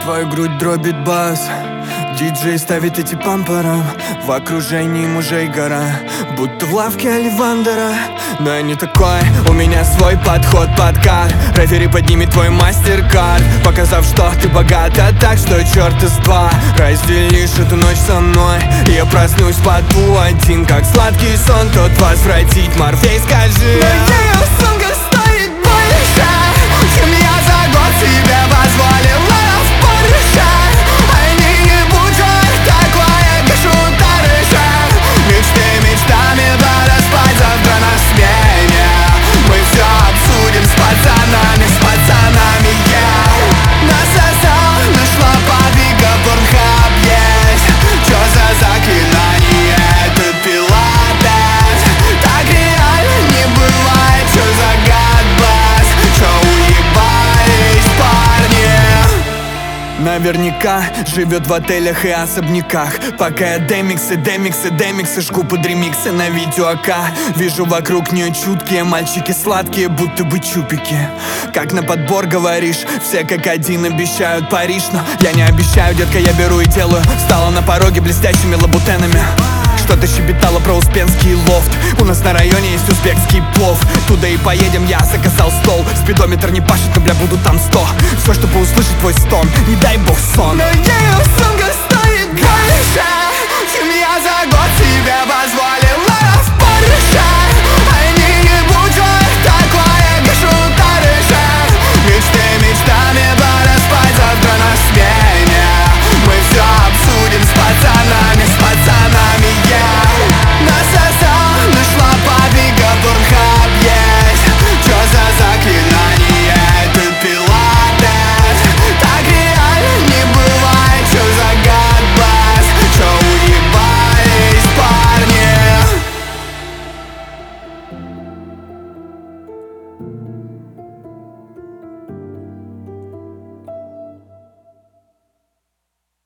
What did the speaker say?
Твою грудь дробит бас, диджей ставит эти пампера. В окружении мужей гора, будто в лавке Оливандера. Но я не такой, у меня свой подход под кар. Рефери поднимет твой мастер-кард, показав, что ты богата так, что черт из два. Разделишь эту ночь со мной, и я проснусь под один, как сладкий сон, тот возвратить Морфей, скажи. Но ее сумка стоит больше, чем я за год себе позволила в Порше. Они не будут такое, гашу тарыша. Мечты мечтами подоспать, завтра на смене. Мы все обсудим с пацанами, я насосал, нашла подвига, Порнхаб есть. Чё за заклинание, этот пилатес? Так реально не бывает, чё за гадбас? Чё уебались парни? Наверняка живет в отелях и особняках, пока я демиксы жгу под ремиксы на видео АК. Вижу вокруг нее чуткие мальчики сладкие, будто бы чупики. Как на подбор говоришь, все как один обещают Париж, но я не обещаю, детка, я беру и делаю. Встала на пороге блестящими лабутенами, что-то щебетало про успенский лофт. У нас на районе есть узбекский плов, туда и поедем, я заказал стол. Спидометр не пашет, но бля, буду там 100. Все, чтобы услышать твой стон, не дай бог сон. Но ее сумка стоит больше, чем я за год себе позволил.